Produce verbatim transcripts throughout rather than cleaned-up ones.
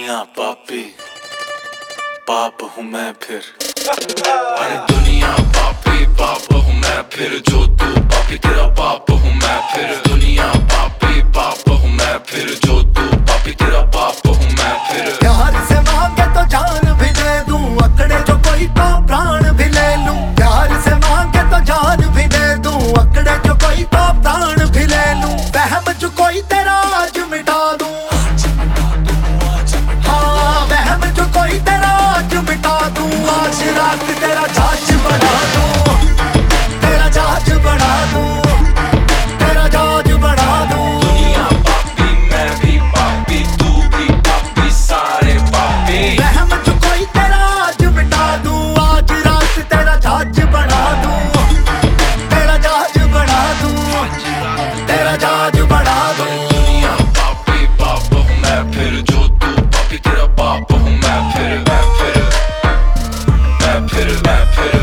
दुनिया पापी, पाप हूँ मैं फिर। अरे दुनिया पापी, पाप हूँ मैं फिर। जो तू पापी तेरा बाप हूँ मैं फिर। दुनिया पापी, पाप हूँ मैं फिर। जो तू पापी तेरा बाप हूँ मैं फिर। प्यार से मांगे तो जान भी दे दूं, अकड़े जो कोई तो प्राण भी ले लूं। प्यार से मांगे तो जान भी दे दूं, अकड़े जो कोई तो प्राण भी ले लूं। वहम जो कोई तेरा आज मिटा दूं, हाँ वहम जो कोई तेरा आज मिटा दूं। आज रात तेरा जहाज बना दूं, तेरा जहाज बना दूं, तेरा जहाज बना दूं। दुनिया पापी, मैं भी पापी, तू भी पापी, सारे पापी। वहम जो कोई तेरा आज मिटा दूं, आज रात तेरा जहाज बना दूं, तेरा जहाज बना दूं, तेरा जहाज बना दूं। दुनिया पापी, पाप हूँ मैं फिर। जो तू पापी तेरा बाप हूँ मैं फिर। मैं फिर मैं फिर मैं फिर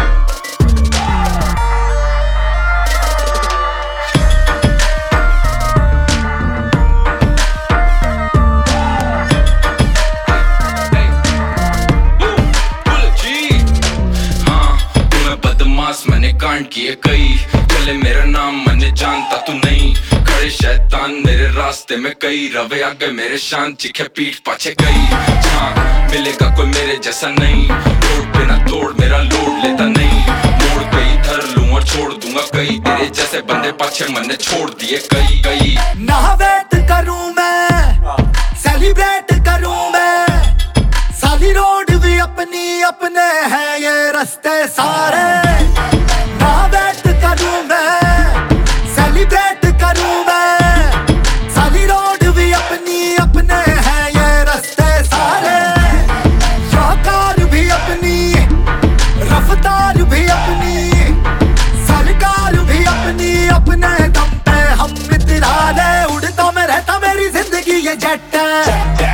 मैंने कांड किए कई, चले मेरा नाम मैंने जानता तू नहीं। खड़े शैतान मेरे रास्ते में कई, रवे आगे मेरे शान चिखे पीठ पाछे कई। झांक मिलेगा कोई मेरे जैसा नहीं, रोड पे ना तोड़ मेरा लोड लेता नहीं। मोड़ पे ही धर लूं और छोड़ दूंगा कई, तेरे जैसे बंदे पाछे मैंने छोड़ दिए कई कई। ना वेट करूं मैं, सेलिब्रेट करूं मैं। साली रोड भी अपनी अपने हैं ये रास्ते सारे। ना वेट करूं मैं, सेलिब्रेट करूं मैं। साली रोड भी अपनी अपने हैं ये रास्ते सारे। शाकार भी अपनी, रफ्तार भी अपनी, सरकार भी अपनी। अपने दम पे हम मित्राले, उड़ता मैं रहता मेरी जिंदगी ये जेट है।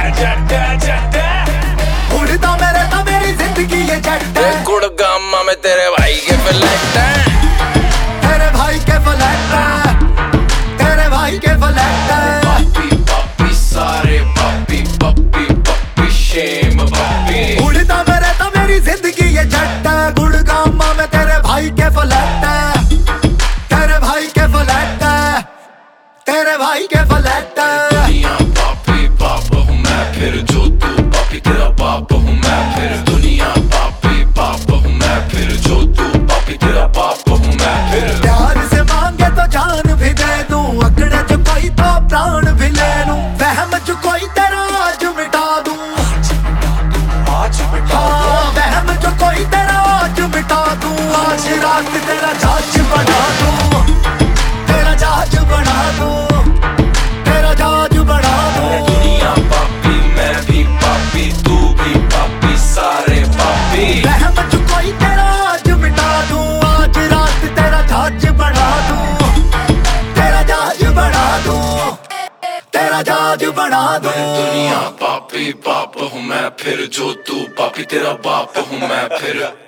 उड़ता मैं रहता मेरी जिंदगी ये जेट है। गुड़गामा में तेरे भाई के फ्लैट है, तेरे भाई के फ्लैट है, तेरे भाई के फ्लैट है। पापी पापी सारे पापी, पप्पी पप्पी शेम पप्पी। उड़ता मैं रहता मेरी जिंदगी ये जेट है। गुड़गामा में तेरे भाई के फ्लैट है, तेरे भाई के फ्लैट है, तेरे भाई के फ्लैट है। दुनिया पापी, पाप हूँ मैं फिर। जो तू पापी तेरा बाप हूँ मैं फिर। दुनिया पापी, पाप हूँ मैं फिर। जो तू पापी तेरा बाप हूँ मैं फिर। प्यार से मांगे तो जान भी दे दूं, अकड़े जो कोई तो प्राण भी ले लूं। वहम जो कोई तेरा आज मिटा दूं, आज मिटा हाँ वहम जो कोई तेरा आज मिटा दूं। आज रात तेरा जहाज बना दूं, तेरा जहाज बना दूं, तेरा जहाज बना दूं। दुनिया पापी, मैं भी पापी, तू भी पापी, सारे पापी। वहम जो कोई तेरा आज मिटा दूं, आज रात तेरा जहाज बना दूं, तेरा जहाज बना दूं, तेरा जहाज बना दूं। दुनिया पापी, पाप हूँ मैं फिर। जो तू पापी तेरा बाप हूँ मैं फिर।